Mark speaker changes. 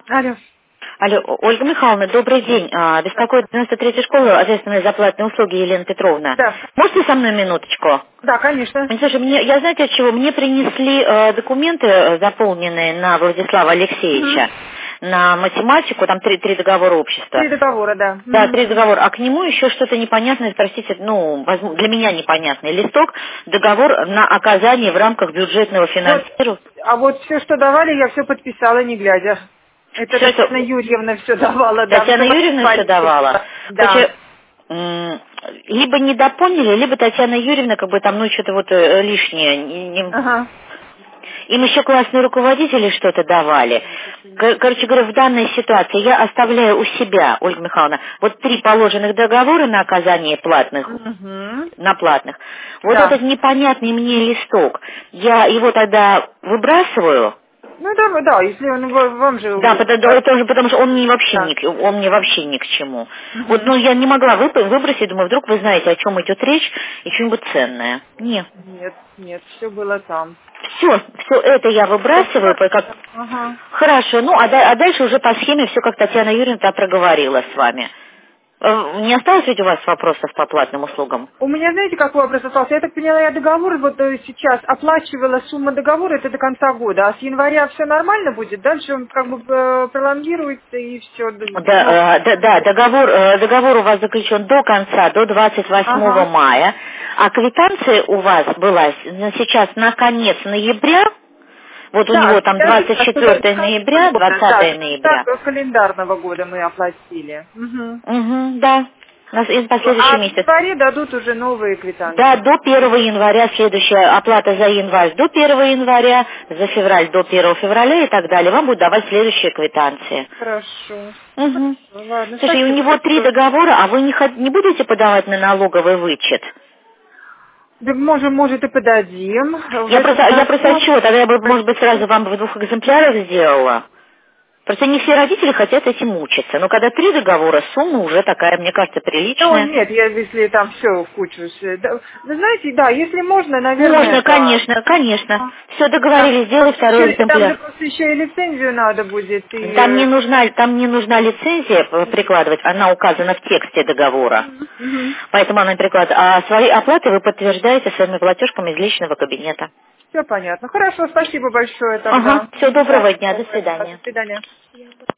Speaker 1: Алло.
Speaker 2: Алло, Ольга Михайловна, добрый день. Беспокоит 93-я школа, ответственная за платные услуги, Елена Петровна.
Speaker 1: Да.
Speaker 2: Можете со мной минуточку?
Speaker 1: Да, конечно.
Speaker 2: Слушай, я знаете от чего? Мне принесли документы, заполненные на Владислава Алексеевича, на математику, там три договора общества.
Speaker 1: 3 договора, да.
Speaker 2: Да, 3 договора. А к нему еще что-то непонятное, простите, для меня непонятный листок, договор на оказание в рамках бюджетного финансирования.
Speaker 1: Вот все, что давали, я все подписала, не глядя. Это
Speaker 2: Все, что...
Speaker 1: Татьяна Юрьевна все давала, да.
Speaker 2: Татьяна Юрьевна все давала.
Speaker 1: Да.
Speaker 2: Либо недопоняли, либо Татьяна Юрьевна что-то лишнее.
Speaker 1: Ага.
Speaker 2: Им еще классные руководители что-то давали. Короче говоря, в данной ситуации я оставляю у себя, Ольга Михайловна, 3 положенных договора на оказание платных, на платных. Вот
Speaker 1: Да.
Speaker 2: этот непонятный мне листок, я его тогда выбрасываю.
Speaker 1: Ну да, если он вам же...
Speaker 2: Да, потому что он мне вообще ни к чему. Я не могла выбросить, думаю, вдруг вы знаете, о чем идет речь, и что-нибудь ценное. Нет.
Speaker 1: Нет, все было там.
Speaker 2: Все это я выбрасываю,
Speaker 1: Ага.
Speaker 2: Хорошо, а дальше уже по схеме все, как Татьяна Юрьевна проговорила с вами. Не осталось ведь у вас вопросов по платным услугам?
Speaker 1: У меня, знаете, какой вопрос остался? Я так поняла, я договор сейчас оплачивала, сумма договора, это до конца года, а с января все нормально будет? Дальше он пролонгируется и все.
Speaker 2: Да, договор у вас заключен до конца, до 28 мая, а квитанция у вас была сейчас на конец ноября. У него там 24 ноября, 20 ноября.
Speaker 1: Так, календарного года мы оплатили.
Speaker 2: Да. У нас по следующий месяц.
Speaker 1: В январе дадут уже новые квитанции.
Speaker 2: Да, до 1 января следующая оплата за январь до 1 января, за февраль до 1 февраля и так далее. Вам будут давать следующие квитанции.
Speaker 1: Хорошо.
Speaker 2: Ладно. Слушай, у него 3 договора, а вы не будете подавать на налоговый вычет?
Speaker 1: Да, может, и подадим.
Speaker 2: Я просто отчет, тогда я бы, может быть, сразу вам в 2 экземплярах сделала. Просто не все родители хотят этим мучиться. Но когда 3 договора, сумма уже такая, мне кажется, приличная.
Speaker 1: Нет, если там все в кучу. Вы знаете, да, если можно, наверное...
Speaker 2: Можно, конечно. Все договорились, сделай 2 экземпляр.
Speaker 1: Там же просто еще и лицензию надо будет.
Speaker 2: Там не нужна лицензия прикладывать, она указана в тексте договора. Поэтому она прикладывает. А свои оплаты вы подтверждаете своими платежками из личного кабинета.
Speaker 1: Все понятно. Хорошо, спасибо большое тогда.
Speaker 2: Всего доброго дня, до свидания.
Speaker 1: До свидания.